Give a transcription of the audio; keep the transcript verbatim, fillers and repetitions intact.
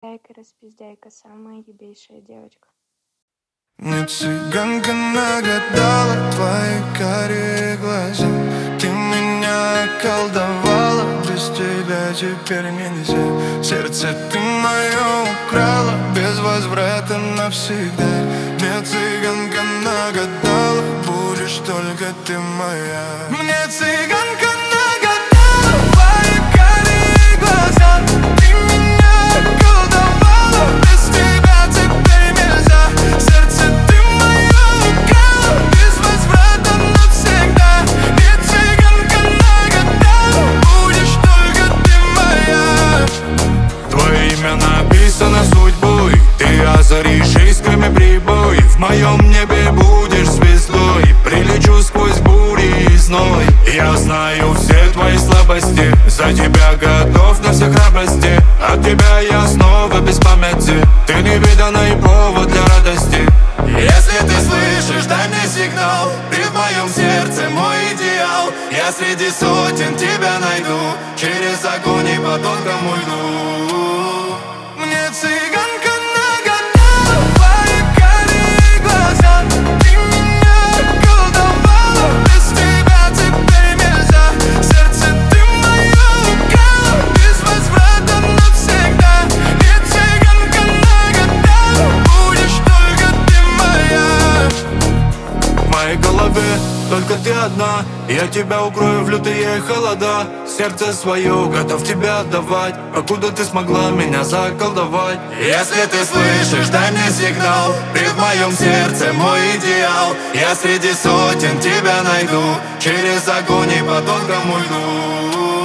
Дай-ка распиздяйка, самая ебейшая девочка. Мне цыганка нагадала твои карие глаза. Ты меня околдовала, без тебя теперь нельзя. Сердце ты мое украла, без возврата навсегда. Мне цыганка нагадала, будешь только ты моя. Мне цыганка нагадала твои карие глаза. Ты меня околдовала, без тебя теперь нельзя. Сердце ты мое украла, без возврата навсегда. Мне цыганка нагадала, будешь только ты моя. Твое имя написано судьбой, ты озаришь искрами прибой. В моем небе будешь звездой, прилечу сквозь бури и зной. Я знаю все твои слабости, за тебя готов на все храбрости. От тебя я снова без памяти, ты невиданный повод для радости. Если ты слышишь, дай мне сигнал. Ты в моем сердце мой идеал. Я среди сотен тебя найду, через огонь и по тонкому льду. Мне цыганка нагадала твои карие глаза. Ты меня околдовала, без тебя теперь нельзя. Сердце ты мое украла, без возврата навсегда. Мне цыганка нагадала, будешь только ты моя. В моей голове только ты одна, я тебя укрою в лютые холода. Сердце свое готов тебя отдавать, покуда ты смогла меня заколдовать. Если ты слышишь, дай мне сигнал. Ты в моем сердце мой идеал. Я среди сотен тебя найду, через огонь и по тонкому льду.